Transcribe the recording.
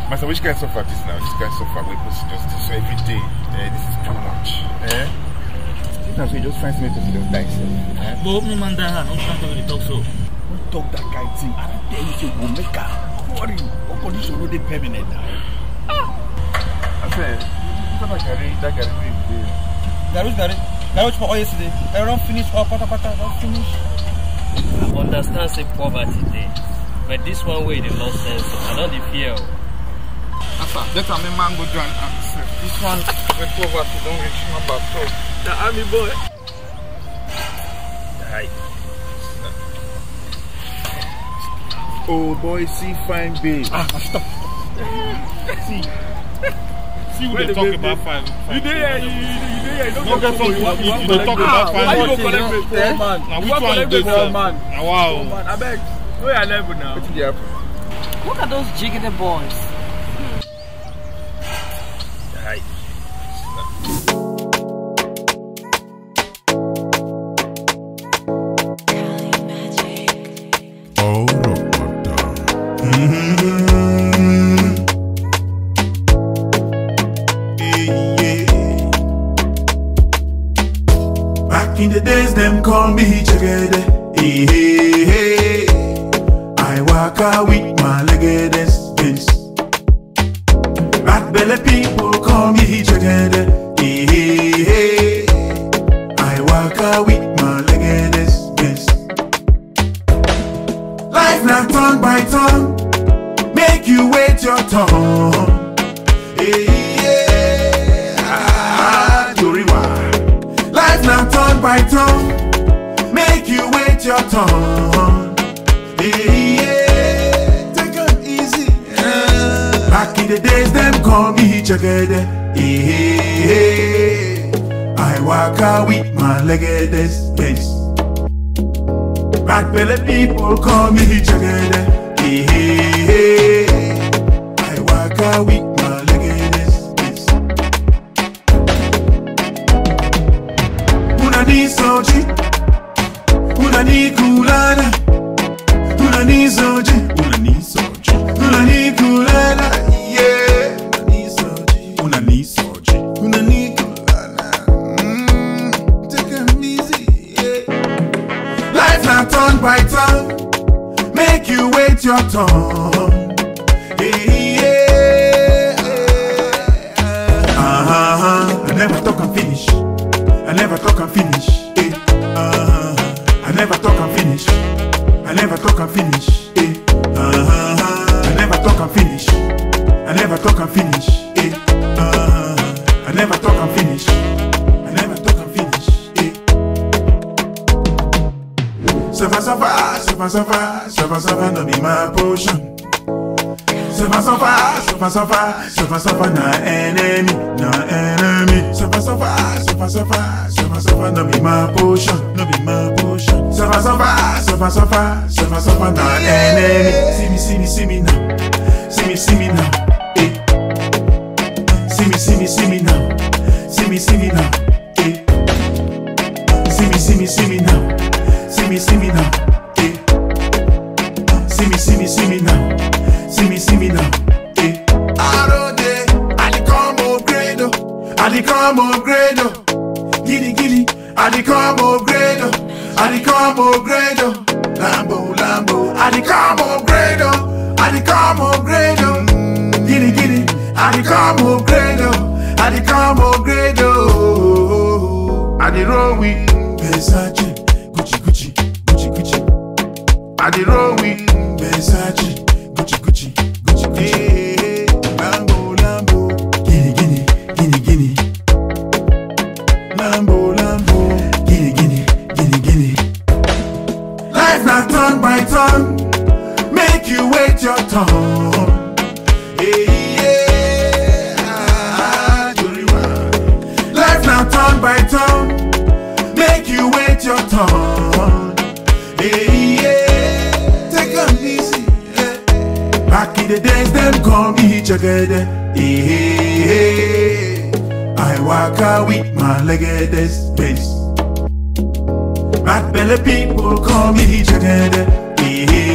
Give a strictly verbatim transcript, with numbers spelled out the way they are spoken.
Master, which guy suffer this now? This guy suffer with justice every day. Eh, this is too much. Eh? Now, so you just find somebody to just die. Eh? But open man that hand, don't stand to talk so. Don't talk that guy thing. I don't tell you, so go make a worry. What condition will they permanent now? Ah! I said, that guy, that guy is there. Garage, garage. Garage for all yesterday. I don't finish all pata pata. Don't finish. I understand say poverty there. But this one way the lost sense. I know the fear. Asa, let a man go join us. This one, when poverty don't reach number two. The army boy. Die. Oh boy, see fine babe. Ah, stop. See. See what they talk about fine. You there, you there, you don't get something. You don't talk about fine. Why you go collect me? Man. Now which one is this? Man. Wow. Man, I beg. Where are level now? Look at those jiggity boys. Die. Oh, mm-hmm. Yeah, yeah. Back in the days, them call me Jagede. Hey, hey, hey. I walk out with my leggeds bins. Rat belly people call me Jagede. Hey, hey, hey. I walk out with my leggeds bins. Life not turn by turn, make you wait your turn. Hey, yeah. Ah, life not turn by turn, make you wait your turn. Hey, yeah. Take it easy. Yeah. Back in the days, them call me Jagede. Hey, hey, hey. I walk out with my leggeds bends. Rat belly people call me Jagede. Hey, hey, hey. I walk out with my leggeds bends. Unani soji, unani kulana, unani soji, unani soji, unani kulana, yeah. Unani soji, unani soji, unani kulana. Mm, take it easy, yeah. Life not turn by turn, make you wait your turn. Hey, yeah. Uh-huh. I never talk and finish. I never talk and finish. Eh. Uh-huh. I never talk and finish. I never talk and finish. Eh. Uh-huh. I never talk and finish. I never talk and finish. Eh. Uh-huh. I never talk and finish. I never talk and finish. Eh. Suffer, suffer, suffer, suffer, suffer, suffer, no be my portion. Suffer, suffer, suffer, suffer, suffer, suffer, na enemy, na enemy. Suffer, suffer, suffer, suffer, suffer, suffer, no be my portion, no be my portion. Suffer, suffer, suffer, suffer, suffer, suffer, na enemy. See me, see me, see me now, see me, see me now, eh. See me, see me, see me now, see me, see me now, eh. See me, see me, see me now, see me, see me now, eh. See me, see me, see me now. See me, see me now, eh. Arode, I dey come upgrade, I dey come upgrade, giddy giddy, I dey come upgrade, I dey come upgrade, Lambo Lambo, I dey come upgrade, I dey come upgrade, giddy giddy, I dey come upgrade, I dey come upgrade, I dey roll with Versace, Gucci Gucci, Gucci Gucci, I dey roll with Versace. Gucci, Gucci, Gucci, Gucci. Hey, Lambo, Lambo. Guinea, Guinea, Guinea, Guinea. Lambo, Lambo. Guinea, Guinea, Guinea, Guinea. Life not turn by turn, make you wait your turn. Hey, yeah. Life not turn by turn, make you wait your turn. Hey, yeah. Take it easy. Back in the days, them call me Jagede. Hey, hey, hey. I walk out with my leggeds bends. Rat belly people call me Jagede. Hey, hey.